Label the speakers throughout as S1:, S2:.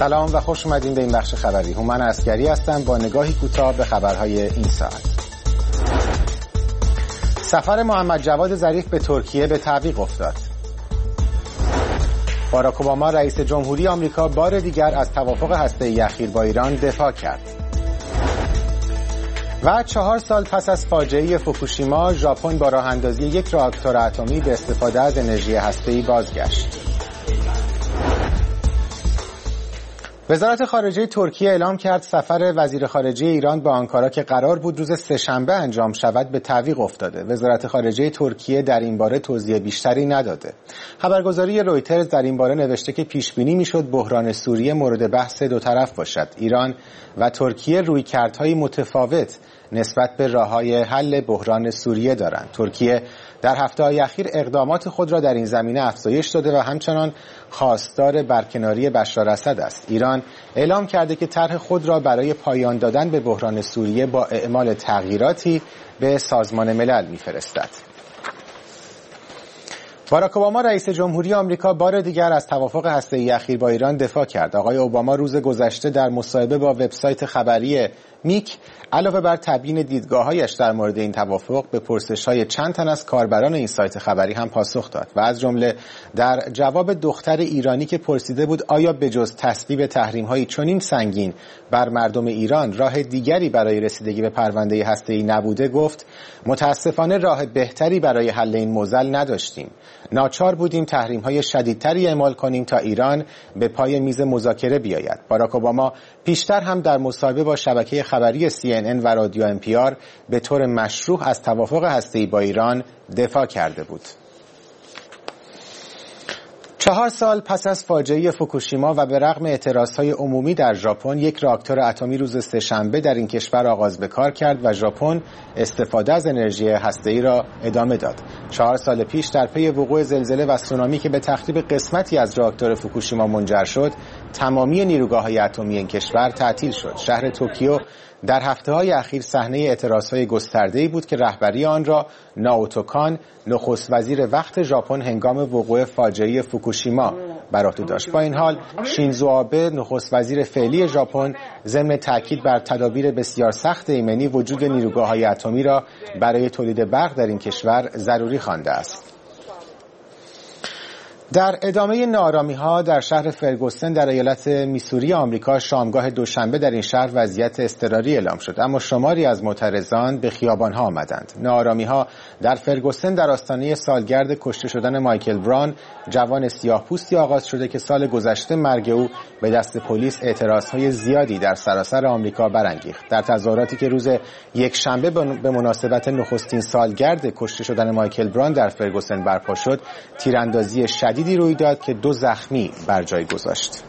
S1: سلام و خوش اومدین به این بخش خبری. هومن عسگری هستم با نگاهی کوتاه به خبرهای این ساعت. سفر محمد جواد ظریف به ترکیه به تعویق افتاد. باراک اوباما رئیس جمهوری آمریکا بار دیگر از توافق هسته‌ای اخیر با ایران دفاع کرد. و 4 سال پس از فاجعه فوکوشیما، ژاپن با راه‌اندازی یک راکتور اتمی به استفاده از انرژی هسته‌ای بازگشت. وزارت خارجه ترکیه اعلام کرد سفر وزیر خارجه ایران به آنکارا که قرار بود روز سه‌شنبه انجام شود به تعویق افتاده. وزارت خارجه ترکیه در این باره توضیح بیشتری نداده. خبرگزاری رویترز در این باره نوشته که پیش بینی میشد بحران سوریه مورد بحث دو طرف باشد. ایران و ترکیه رویکردهای متفاوت نسبت به راه‌های حل بحران سوریه دارند. ترکیه در هفته‌های اخیر اقدامات خود را در این زمینه افزایش داده و همچنان خواستار برکناری بشار اسد است. ایران اعلام کرده که طرح خود را برای پایان دادن به بحران سوریه با اعمال تغییراتی به سازمان ملل می‌فرستد. باراک اوباما رئیس جمهوری آمریکا بار دیگر از توافق هسته‌ای اخیر با ایران دفاع کرد. آقای اوباما روز گذشته در مصاحبه با وبسایت خبری میک علاوه بر تبیین دیدگاه‌هایش در مورد این توافق به پرسش‌های چند تن از کاربران این سایت خبری هم پاسخ داد و از جمله در جواب دختر ایرانی که پرسیده بود آیا به جز تصویب تحریم‌های چنین سنگین بر مردم ایران راه دیگری برای رسیدگی به پرونده هسته‌ای نبوده، گفت متاسفانه راه بهتری برای حل این معضل نداشتیم. ناچار بودیم تحریم‌های شدیدتری اعمال کنیم تا ایران به پای میز مذاکره بیاید. باراک اوباما پیشتر هم در مصاحبه با شبکه خبری CNN و رادیو NPR به طور مشروع از توافق هسته‌ای با ایران دفاع کرده بود. 4 سال پس از فاجعه فوکوشیما و به رغم اعتراضهای عمومی در ژاپن، یک راکتور اتمی روز سه‌شنبه در این کشور آغاز به کار کرد و ژاپن استفاده از انرژی هسته‌ای را ادامه داد. 4 سال پیش در پی وقوع زلزله و سونامی که به تخریب قسمتی از راکتور فوکوشیما منجر شد، تمامی نیروگاه‌های اتمی این کشور تعطیل شد. شهر توکیو در هفته‌های اخیر صحنه اعتراضهای گسترده‌ای بود که رهبری آن را نائوتو کان، نخست وزیر وقت ژاپن هنگام وقوع فاجعه فوکوشیما بر عهده داشت. با این حال شینزو آبه، نخست وزیر فعلی ژاپن، ضمن تاکید بر تدابیر بسیار سخت ایمنی، وجود نیروگاه‌های اتمی را برای تولید برق در این کشور ضروری خوانده است. در ادامه ناآرامی‌ها در شهر فرگوسن در ایالت میسوری آمریکا، شامگاه دوشنبه در این شهر وضعیت اضطراری اعلام شد، اما شماری از معترضان به خیابان‌ها آمدند. ناآرامی‌ها در فرگوسن در آستانه سالگرد کشته شدن مایکل براون، جوان سیاه‌پوستی آغاز شده که سال گذشته مرگ او به دست پلیس اعتراضهای زیادی در سراسر آمریکا برانگیخت. در تظاهراتی که روز یکشنبه به مناسبت نخستین سالگرد کشته شدن مایکل براون در فرگوسن برپا شد، تیراندازی شدیدی روی داد که 2 زخمی بر جای گذاشت.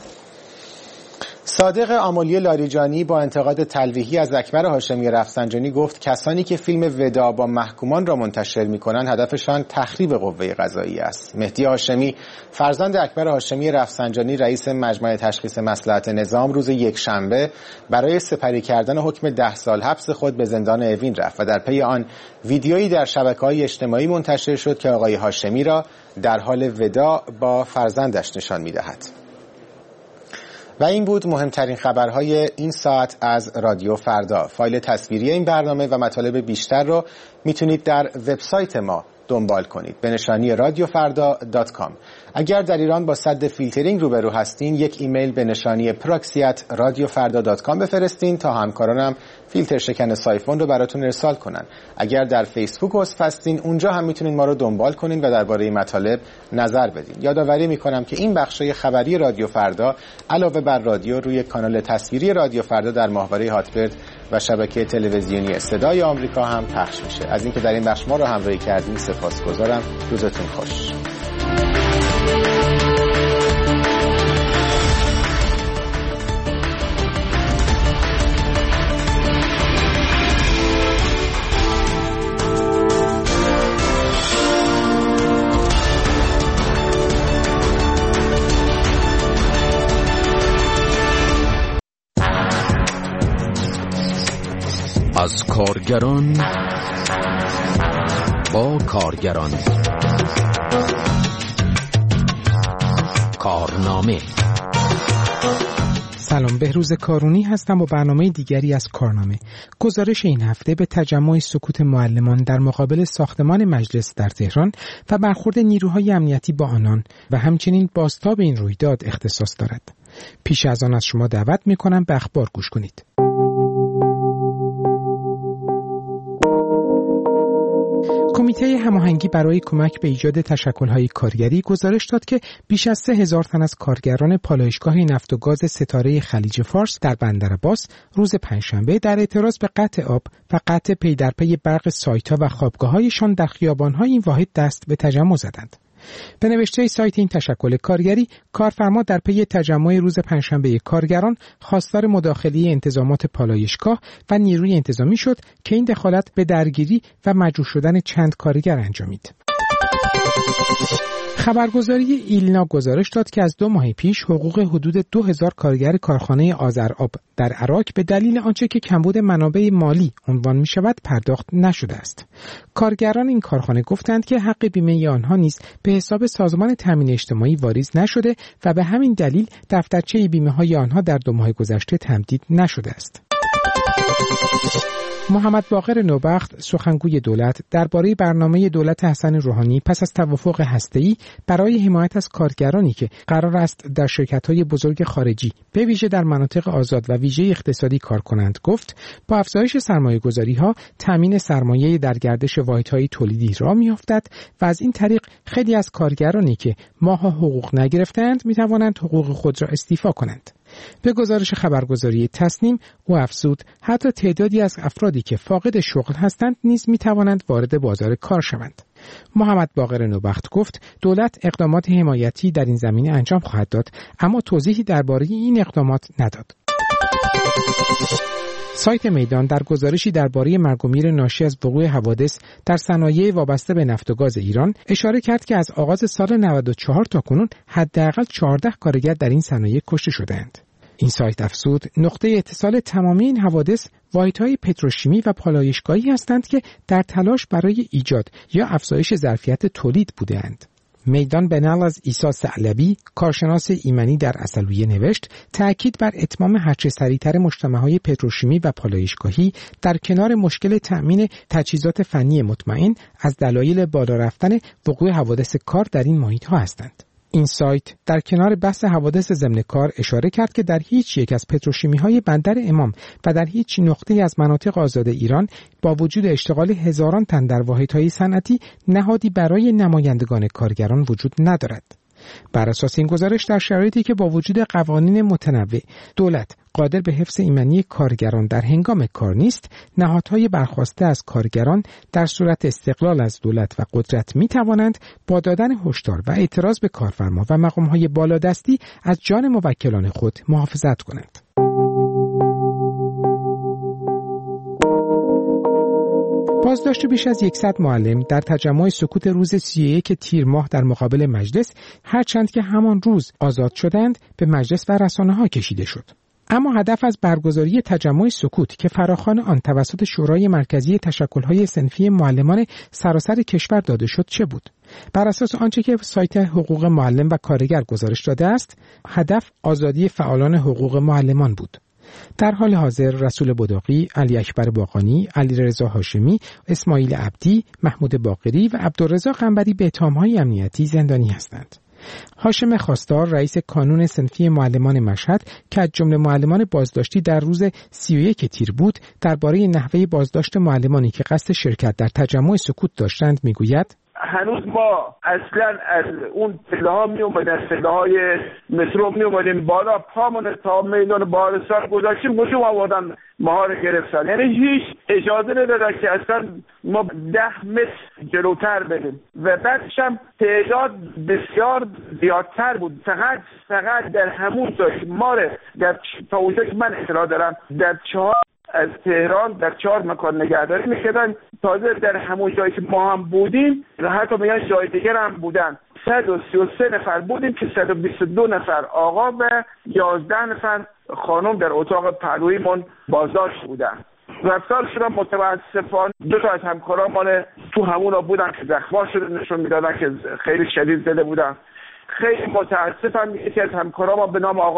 S1: صادق آملی لاریجانی با انتقاد تلویحی از اکبر هاشمی رفسنجانی گفت کسانی که فیلم وداع با محکومان را منتشر می‌کنند هدفشان تخریب قوه قضاییه است. مهدی هاشمی، فرزند اکبر هاشمی رفسنجانی، رئیس مجمع تشخیص مصلحت نظام، روز یکشنبه برای سپری کردن حکم 10 سال حبس خود به زندان اوین رفت و در پی آن ویدیویی در شبکه‌های اجتماعی منتشر شد که آقای هاشمی را در حال وداع با فرزندش نشان می‌دهد. و این بود مهمترین خبرهای این ساعت از رادیو فردا. فایل تصویری این برنامه و مطالب بیشتر رو میتونید در وبسایت ما دنبال کنید به نشانی radiofarda.com. اگر در ایران با سد فیلترینگ روبرو هستین، یک ایمیل به نشانی proxy@radiofarda.com بفرستین تا همکارانم فیلتر شکن سایفون رو براتون ارسال کنن. اگر در فیسبوک عضو هستین، اونجا هم میتونین ما رو دنبال کنین و درباره مطالب نظر بدین. یادآوری میکنم که این بخشای خبری رادیو فردا علاوه بر رادیو روی کانال تصویری رادیو فردا در ماهواره هاتبرد و شبکه تلویزیونی صدای آمریکا هم پخش میشه. از اینکه در این بخش ما رو همراهی کردین سپاسگزارم. روزتون خوش.
S2: از کارگران با کارگران، کارنامه
S3: سلام، بهروز کارونی هستم با برنامه دیگری از کارنامه. گزارش این هفته به تجمع سکوت معلمان در مقابل ساختمان مجلس در تهران و برخورد نیروهای امنیتی با آنان و همچنین بازتاب این رویداد اختصاص دارد. پیش از آن از شما دعوت می‌کنم به اخبار گوش کنید. کمیته هماهنگی برای کمک به ایجاد تشکل‌های کارگری گزارش داد که بیش از 3000 تن از کارگران پالایشگاه نفت و گاز ستاره خلیج فارس در بندر عباس روز پنجشنبه در اعتراض به قطع آب و قطع پی در پی برق سایت‌ها و خوابگاه‌هایشان در خیابان‌های این واحد دست به تجمع زدند. به نوشته سایت این تشکل کارگری، کارفرما در پی تجمع روز پنجشنبه کارگران خواستار مداخله انتظامات پالایشگاه و نیروی انتظامی شد که این دخالت به درگیری و مجروح شدن چند کارگر انجامید. خبرگزاری ایلنا گزارش داد که از 2 ماه پیش حقوق حدود 2000 کارگر کارخانه آذرآب در عراق به دلیل آنچه که کمبود منابع مالی عنوان می شود پرداخت نشده است. کارگران این کارخانه گفتند که حق بیمه آنها نیز به حساب سازمان تامین اجتماعی واریز نشده و به همین دلیل دفترچه بیمه های آنها در 2 ماه گذشته تمدید نشده است. محمد باقر نوبخت، سخنگوی دولت، درباره برنامه دولت حسن روحانی پس از توافق هسته‌ای برای حمایت از کارگرانی که قرار است در شرکت‌های بزرگ خارجی به ویژه در مناطق آزاد و ویژه اقتصادی کار کنند گفت با افزایش سرمایه‌گذاری‌ها تامین سرمایه در گردش واحدهای تولیدی راه می‌افتد و از این طریق خیلی از کارگرانی که ماه‌ها حقوق نگرفتند می‌توانند حقوق خود را استیفا کنند. به گزارش خبرگزاری تصنیم او افزود حتی تعدادی از افرادی که فاقد شغل هستند نیز می توانند وارد بازار کار شوند. محمد باقر نوبخت گفت دولت اقدامات حمایتی در این زمینه انجام خواهد داد، اما توضیحی درباره این اقدامات نداد. سایت میدان در گزارشی درباره مرگ و میر ناشی از وقوع حوادث در صنایع وابسته به نفت و گاز ایران اشاره کرد که از آغاز سال 94 تا کنون حداقل 14 کارگر در این صنایع کشته شدند. این سایت افزود نقطه اتصال تمامی این حوادث واحدهای پتروشیمی و پالایشگاهی هستند که در تلاش برای ایجاد یا افزایش ظرفیت تولید بودند. میدان به نقل از عیسی ثعلبی، کارشناس ایمنی در عسلویه نوشت تأکید بر اتمام هرچه سریعتر مجتمع‌های پتروشیمی و پالایشگاهی در کنار مشکل تأمین تجهیزات فنی مطمئن از دلایل بالا رفتن وقوع حوادث کار در این محیط‌ها هستند. این سایت در کنار بحث حوادث ضمن کار اشاره کرد که در هیچ یک از پتروشیمی‌های بندر امام و در هیچ نقطه‌ای از مناطق آزاد ایران با وجود اشتغال هزاران تن در واحدهای صنعتی نهادی برای نمایندگان کارگران وجود ندارد. بر اساس این گزارش در شرایطی که با وجود قوانین متنوع دولت قادر به حفظ ایمنی کارگران در هنگام کار نیست، نهادهای برخواسته از کارگران در صورت استقلال از دولت و قدرت می توانند با دادن هشدار و اعتراض به کارفرما و مقامهای بالادستی از جان موکلان خود محافظت کنند. بازداشت بیش از 100 معلم در تجمع سکوت روز 31 تیر ماه در مقابل مجلس، هرچند که همان روز آزاد شدند، به مجلس و رسانه‌ها کشیده شد. اما هدف از برگزاری تجمع سکوت که فراخوان آن توسط شورای مرکزی تشکل‌های صنفی معلمان سراسر کشور داده شد چه بود؟ بر اساس آنچه که سایت حقوق معلم و کارگر گزارش داده است، هدف آزادی فعالان حقوق معلمان بود. در حال حاضر رسول بداقی، علی اکبر باقانی، علیرضا هاشمی، اسماعیل عبدی، محمود باقری و عبدالرضا قنبری به اتهام‌های امنیتی زندانی هستند. هاشم خواستار رئیس کانون صنفی معلمان مشهد که از جمله معلمان بازداشتی در روز 31 تیر بود، درباره نحوه بازداشت معلمانی که قصد شرکت در تجمع سکوت داشتند میگوید:
S4: هنوز ما اصلا از اون پله‌ها میومدن، پله‌های مترو میومدیم بالا، پامون تا میدان بارستان گذاشتیم هجوم آوردن ماها رو گرفتن. یعنی هیچ اجازه ندادن که اصلا ما 10 متر جلوتر بریم و بعدش هم تعداد بسیار زیادتر بود. فقط در همون جایی ما رو در تا اونجایی که من اطلاع دارم در 4 از تهران در 4 مکان نگهداری می‌کردن. تازه در همون جایی که ما هم بودیم حتی میگن جای دیگر هم بودن. 133 نفر بودیم که 122 نفر آقا و 11 نفر خانم در اتاق پهلویمون بازداشت بودن. رفتار شدن متاسفانه 2 تا از همکاران تو همونا بودن که زخم‌ها شده نشون میدادن که خیلی شدید زده بودن. خیلی متاسفم یکی از همکاران به نام آقای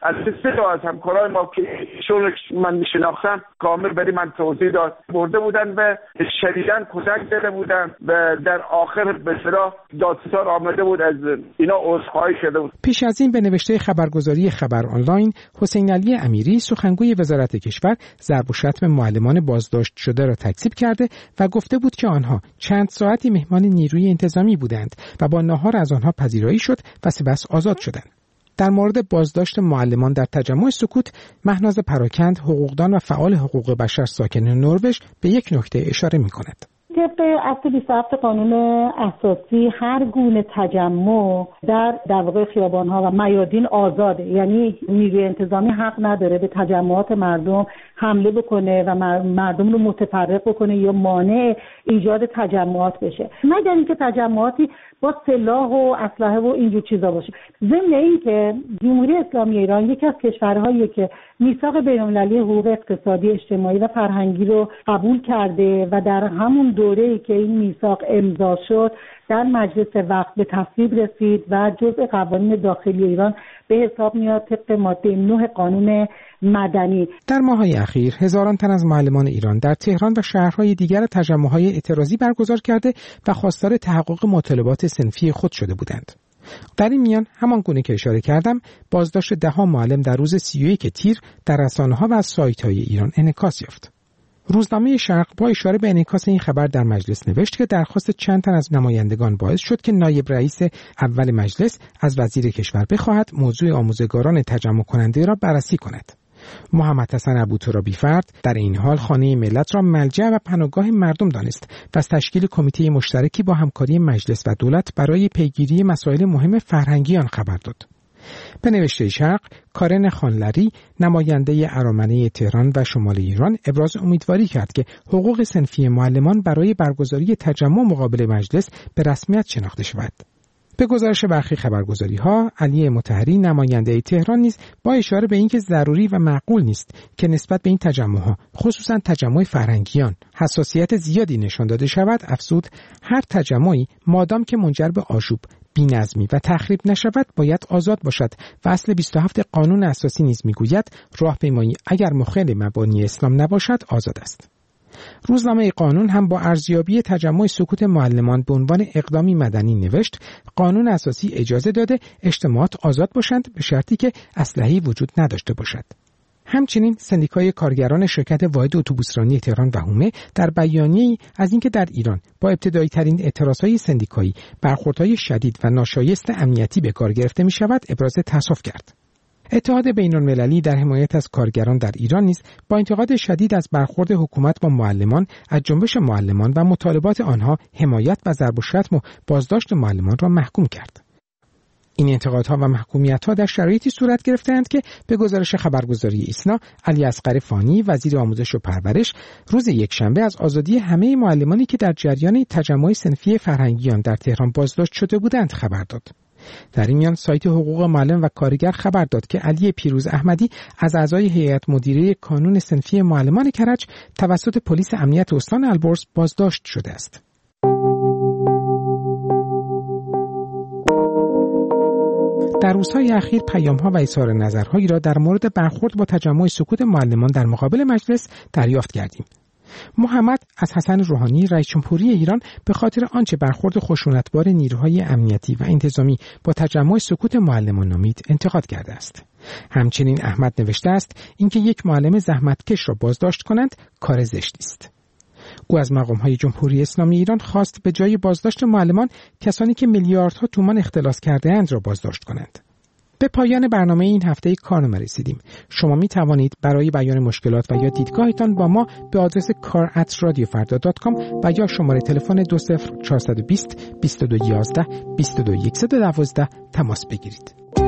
S4: از 3 تا از همکارای ما که ایشون من میشناختم کامل برای من توضیح داد. برده بودن و شدیداً کتک زده بودن و در آخر به اصطلاح دادستان آمده بود از اینا عذرخواهی شده بود.
S3: پیش از این به نوشته خبرگزاری خبر آنلاین، حسین علی امیری سخنگوی وزارت کشور ضرب و شتم معلمان بازداشت شده را تکذیب کرده و گفته بود که آنها چند ساعتی مهمان نیروی انتظامی بودند و با ناهار از آنها پذیرایی شد و سپس آزاد شدند. در مورد بازداشت معلمان در تجمع سکوت، مهناز پراکند، حقوقدان و فعال حقوق بشر ساکن نروژ به یک نکته اشاره می‌کند.
S5: طبق اصل 27 قانون اساسی هر گونه تجمع در واقع خیابان‌ها و میادین آزاده، یعنی نیروی انتظامی حق نداره به تجمعات مردم حمله بکنه و مردم رو متفرق بکنه یا مانع ایجاد تجمعات بشه، مگر اینکه تجمعاتی با سلاح و اسلحه و اینجور چیزا باشه. ضمن اینکه جمهوری اسلامی ایران یکی از کشورهایی که میثاق بین‌المللی حقوق اقتصادی، اجتماعی و فرهنگی رو قبول کرده و در همون دوره‌ای که این میثاق امضا شد در مجلس وقت به تصویب رسید و جزء قوانین داخلی ایران به حساب میاد طبق ماده 9 قانون مدنی.
S3: در ماه‌های اخیر هزاران تن از معلمان ایران در تهران و شهرهای دیگر تجمع‌های اعتراضی برگزار کرده و خواستار تحقق مطالبات صنفی خود شده بودند. در این میان همان گونه که اشاره کردم، بازداشت 10 معلم در روز 31 تیر در رسانه‌ها و سایت‌های ایران انعکاس یافت. روزنامه شرق با اشاره به انعکاس این خبر در مجلس نوشت که درخواست چند تن از نمایندگان باعث شد که نایب رئیس اول مجلس از وزیر کشور بخواهد موضوع آموزگاران تجمع کننده را بررسی کند. محمد حسن ابوترابی فرد در این حال خانه ملت را ملجأ و پناهگاه مردم دانست و از تشکیل کمیته مشترکی با همکاری مجلس و دولت برای پیگیری مسائل مهم فرهنگی آن خبر داد. به نوشته شرق، کارن خانلری نماینده ارامنه تهران و شمال ایران ابراز امیدواری کرد که حقوق صنفی معلمان برای برگزاری تجمع مقابل مجلس به رسمیت شناخته شود. به گزارش برخی خبرگزاری‌ها، علی مطهری نماینده تهران نیز با اشاره به اینکه ضروری و معقول نیست که نسبت به این تجمع‌ها، خصوصا تجمع فرهنگیان، حساسیت زیادی نشان داده شود، افزود هر تجمعی مادام که منجر به آشوب، بی‌نظمی و تخریب نشود باید آزاد باشد و اصل 27 قانون اساسی نیز میگوید راهپیمایی اگر مخالف مبانی اسلام نباشد آزاد است. روزنامه قانون هم با ارزیابی تجمع سکوت معلمان به عنوان اقدامی مدنی نوشت قانون اساسی اجازه داده اجتماعات آزاد باشند به شرطی که اسلحه‌ای وجود نداشته باشد. همچنین سندیکای کارگران شرکت واحد اتوبوسرانی تهران و حومه در بیانیه‌ای از اینکه در ایران با ابتدایی ترین اعتراضهای سندیکایی برخوردهای شدید و ناشایست امنیتی به کار گرفته می‌شود ابراز تأسف کرد. اتحاد بین‌المللی در حمایت از کارگران در ایران نیز با انتقاد شدید از برخورد حکومت با معلمان از جنبش معلمان و مطالبات آنها حمایت و ضرب و شتم و بازداشت معلمان را محکوم کرد. این انتقادها و محکومیت‌ها در شرایطی صورت گرفته‌اند که به گزارش خبرگزاری ایسنا، علی اصغر فانی وزیر آموزش و پرورش روز یکشنبه از آزادی همه معلمانی که در جریان تجمع صنفی فرهنگیان در تهران بازداشت شده بودند خبر داد. در این میان سایت حقوق معلم و کارگر خبر داد که علی پیروز احمدی از اعضای هیئت مدیره کانون صنفی معلمان کرج توسط پلیس امنیت استان البرز بازداشت شده است. در روزهای اخیر پیام‌ها و اظهار نظرهایی را در مورد برخورد با تجمع سکوت معلمان در مقابل مجلس دریافت کردیم. محمد از حسن روحانی رئیس جمهوری ایران به خاطر آنچه برخورد خشونتبار نیروهای امنیتی و انتظامی با تجمع سکوت معلمان نامید انتقاد کرده است. همچنین احمد نوشته است اینکه یک معلم زحمتکش را بازداشت کنند کار زشتی است. او از مقام‌های جمهوری اسلامی ایران خواست به جای بازداشت معلمان کسانی که میلیاردها تومان اختلاس کرده‌اند را بازداشت کنند. به پایان برنامه این هفته کارنامه رسیدیم. شما می توانید برای بیان مشکلات و یا دیدگاهتان با ما به آدرس kar@radiofarda.com و یا شماره تلفن 20420 2211 22112 تماس بگیرید.